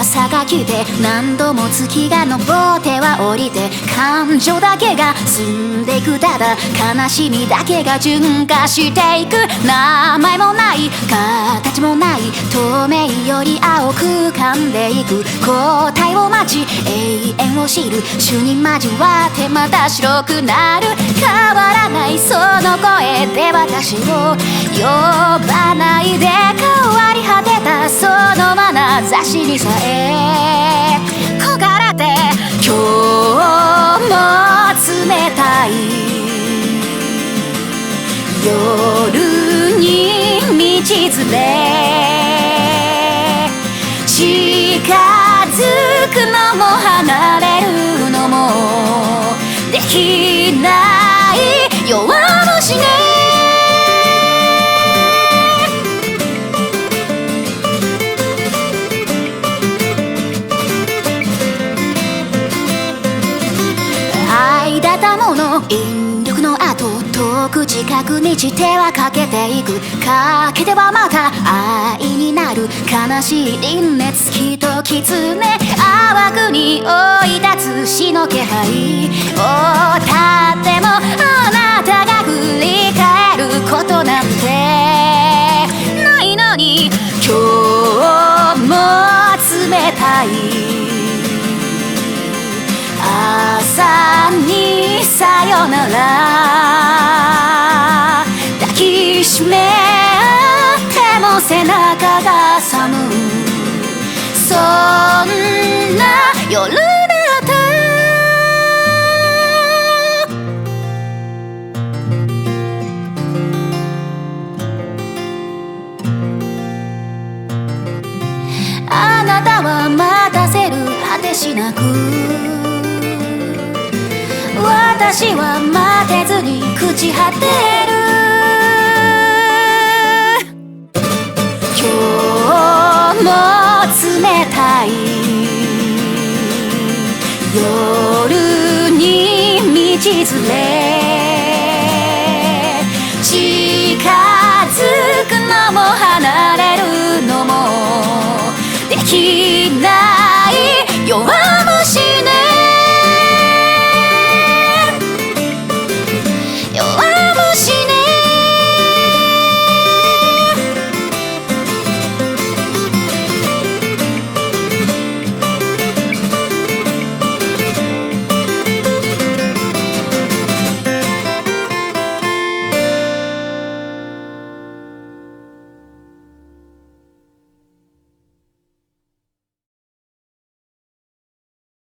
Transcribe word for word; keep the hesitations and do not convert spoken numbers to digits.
朝が来て何度も月が昇っては降りて感情だけが澄んでいくただ悲しみだけが純化していく名前もない形もない透明より青く噛んでいく答えを待ち永遠を知る主に交わってまた白くなる変わらないその声で私を呼ばないで変わり果てたその眼差しにさえ焦がれて今日も冷たい夜に道連れ近づくのも離れるのもできない弱虫ね愛だったもの引力の後遠く近くに地手はかけていくかけてはまた愛になる悲しい輪廻月と狐淡くに追い立つ死の気配をたってもあなたが振り返ることなんてないのに今日も冷たい朝にさよなら抱きしめ合っても背中が寒いそんな夜だったあなたは待たせる果てしなく私は待てずに朽ち果てる今日も冷たい夜に道連れ近づくのも離